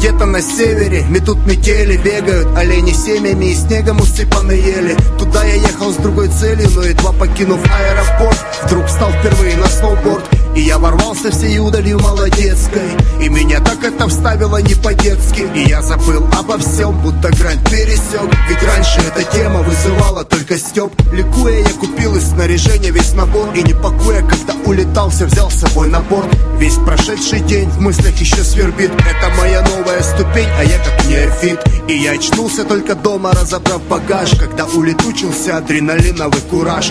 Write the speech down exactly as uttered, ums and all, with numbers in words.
Где-то на севере метут метели, бегают олени семьями и снегом усыпаны ели. Туда я ехал с другой целью, но едва покинув аэропорт, вдруг встал впервые на сноуборд. И я ворвался всей удалью молодецкой, и меня так это вставило не по-детски. И я забыл обо всем, будто грань пересек. Ведь раньше эта тема вызывала только стёб. Ликуя, я купил из снаряжения весь набор, и не пакуя, когда улетал, все взял с собой на борт. Весь прошедший день в мыслях еще свербит. Это моя новая ступень, а я как неофит. И я очнулся только дома, разобрав багаж, когда улетучился адреналиновый кураж.